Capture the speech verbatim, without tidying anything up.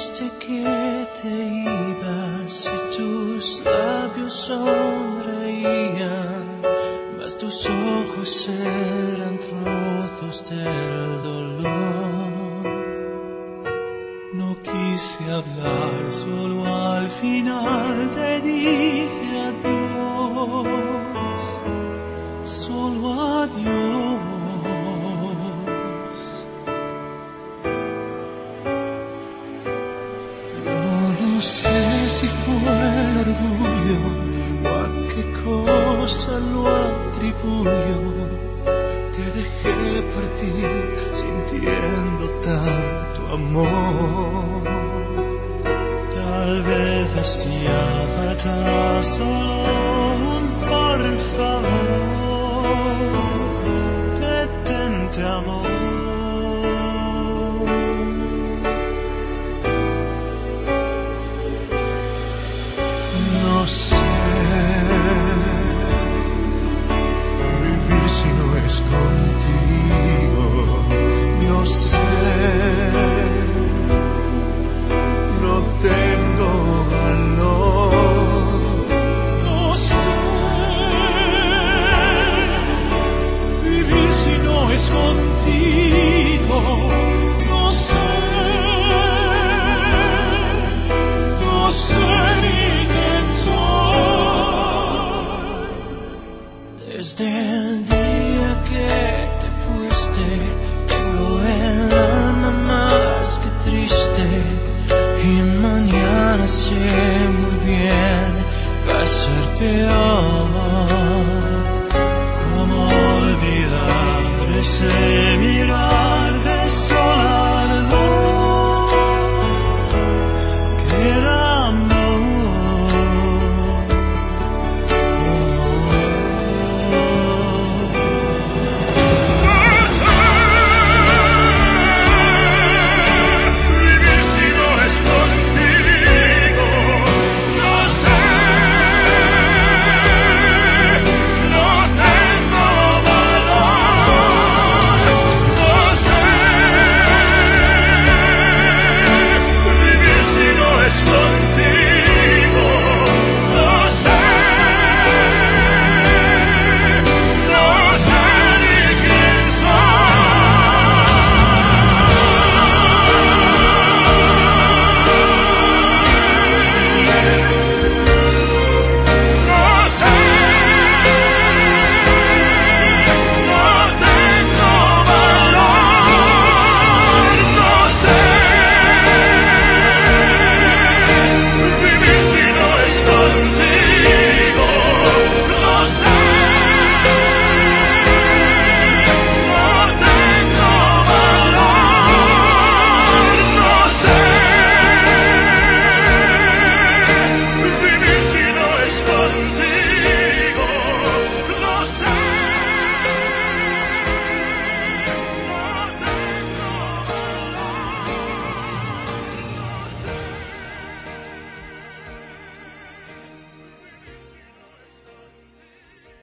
dijiste que te ibas y tus labios sonreían, mas tus ojos eran trozos del dolor. No quise hablar, solo al final te dije adiós, solo adiós. No sé si fue el orgullo o a qué cosa lo atribuyo. Te dejé partir sintiendo tanto amor. Tal vez hacía falta solo un por favor. Detente, amor. No sé vivir si no es contigo, no sé, no tengo valor, no sé vivir si no es contigo, no sé, no sé. Desde el día que te fuiste, tengo el alma más que triste. Y mañana sé muy bien va a ser peor.